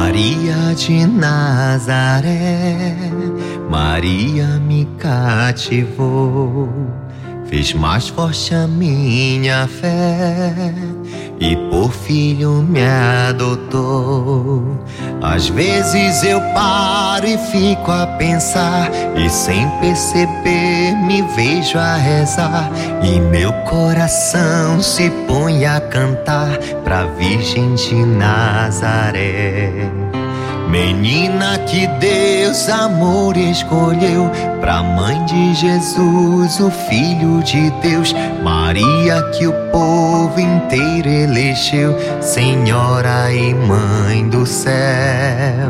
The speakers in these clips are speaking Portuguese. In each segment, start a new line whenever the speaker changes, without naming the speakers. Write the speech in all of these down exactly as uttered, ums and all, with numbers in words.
Maria de Nazaré, Maria me cativou, fez mais forte a minha fé e por filho me adotou. Às vezes eu paro e fico a pensar, e sem perceber me vejo a rezar, e meu coração se põe a cantar pra Virgem de Nazaré. Menina que Deus amor escolheu pra mãe de Jesus, o Filho de Deus. Maria que o povo inteiro elegeu, Senhora e Mãe do céu.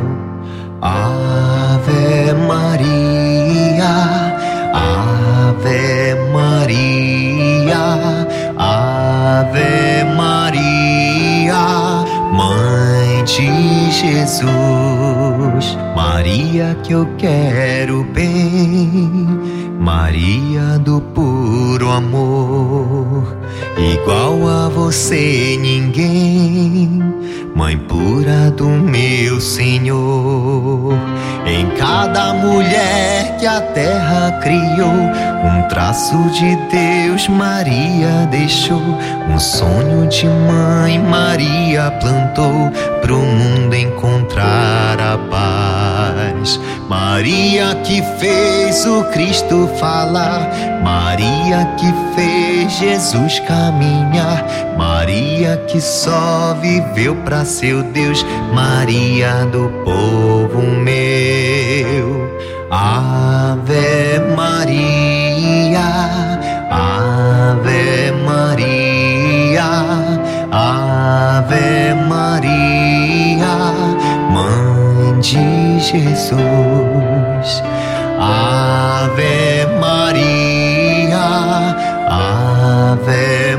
Ave Maria, Ave Maria, Ave Maria, Mãe de Jesus. Maria que eu quero bem, Maria do puro amor, igual a você ninguém, Mãe pura do meu Senhor. Em cada mulher que a terra criou, um traço de Deus Maria deixou, um sonho de mãe Maria plantou, pro mundo encontrar a paz. Maria que fez o Cristo falar, Maria que fez Jesus caminhar, Maria que só viveu pra seu Deus, Maria do povo meu. Ave Maria, Ave Maria, Ave Maria, Mãe de Jesus. Ave Maria, Ave